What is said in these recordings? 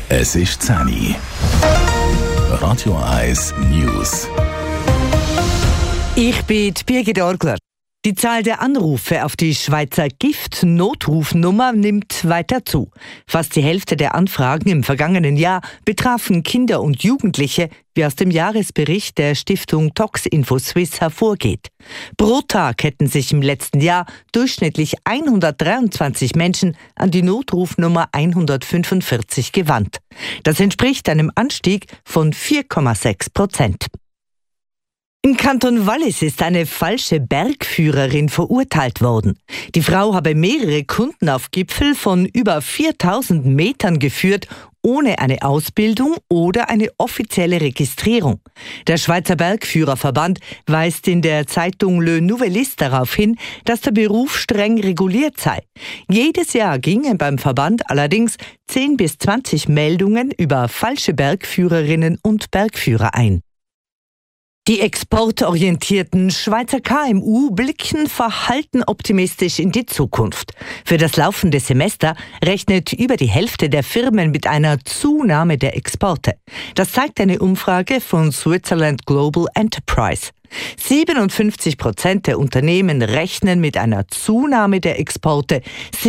Es ist 10 Uhr. Radio 1 News. Ich bin Birgit Orgler. Die Zahl der Anrufe auf die Schweizer Gift-Notrufnummer nimmt weiter zu. Fast die Hälfte der Anfragen im vergangenen Jahr betrafen Kinder und Jugendliche, wie aus dem Jahresbericht der Stiftung Toxinfo Swiss hervorgeht. Pro Tag hätten sich im letzten Jahr durchschnittlich 123 Menschen an die Notrufnummer 145 gewandt. Das entspricht einem Anstieg von 4,6%. Im Kanton Wallis ist eine falsche Bergführerin verurteilt worden. Die Frau habe mehrere Kunden auf Gipfel von über 4000 Metern geführt, ohne eine Ausbildung oder eine offizielle Registrierung. Der Schweizer Bergführerverband weist in der Zeitung Le Nouvelliste darauf hin, dass der Beruf streng reguliert sei. Jedes Jahr gingen beim Verband allerdings 10 bis 20 Meldungen über falsche Bergführerinnen und Bergführer ein. Die exportorientierten Schweizer KMU blicken verhalten optimistisch in die Zukunft. Für das laufende Semester rechnet über die Hälfte der Firmen mit einer Zunahme der Exporte. Das zeigt eine Umfrage von Switzerland Global Enterprise. 57% der Unternehmen rechnen mit einer Zunahme der Exporte,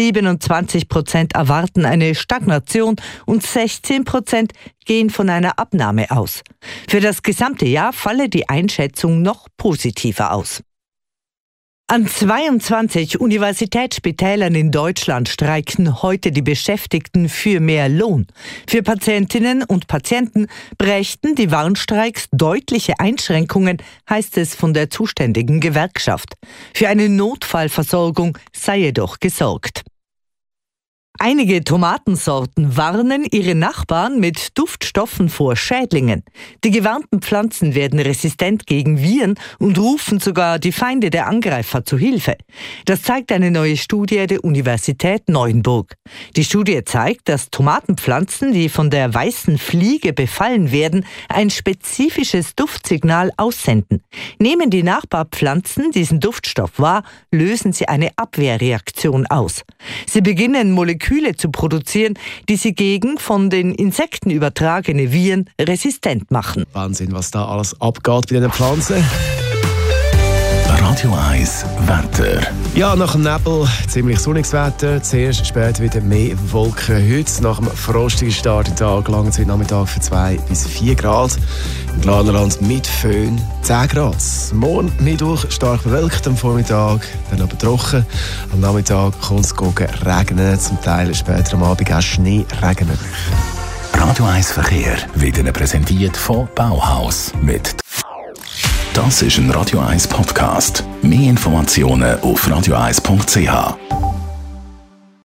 27% erwarten eine Stagnation und 16% gehen von einer Abnahme aus. Für das gesamte Jahr falle die Einschätzung noch positiver aus. An 22 Universitätsspitälern in Deutschland streiken heute die Beschäftigten für mehr Lohn. Für Patientinnen und Patienten brächten die Warnstreiks deutliche Einschränkungen, heißt es von der zuständigen Gewerkschaft. Für eine Notfallversorgung sei jedoch gesorgt. Einige Tomatensorten warnen ihre Nachbarn mit Duftstoffen vor Schädlingen. Die gewarnten Pflanzen werden resistent gegen Viren und rufen sogar die Feinde der Angreifer zu Hilfe. Das zeigt eine neue Studie der Universität Neuenburg. Die Studie zeigt, dass Tomatenpflanzen, die von der weißen Fliege befallen werden, ein spezifisches Duftsignal aussenden. Nehmen die Nachbarpflanzen diesen Duftstoff wahr, lösen sie eine Abwehrreaktion aus. Sie beginnen Moleküle zu produzieren, die sie gegen von den Insekten übertragene Viren resistent machen. Wahnsinn, was da alles abgeht bei diesen Pflanzen. Radio 1 Wetter. Ja, nach dem Nebel ziemlich sonniges Wetter. Zuerst später wieder mehr Wolken. Heute nach dem frostigen Start im Tag langt es heute Nachmittag für 2 bis 4 Grad. Im Glarnerland mit Föhn 10 Grad. Morgen Mittwoch stark bewölkt am Vormittag, dann aber trocken. Am Nachmittag kann es regnen, zum Teil später am Abend auch Schneeregen möglich. Radio 1 Verkehr wird Ihnen präsentiert von Bauhaus mit. Das ist ein Radio 1 Podcast. Mehr Informationen auf radio1.ch.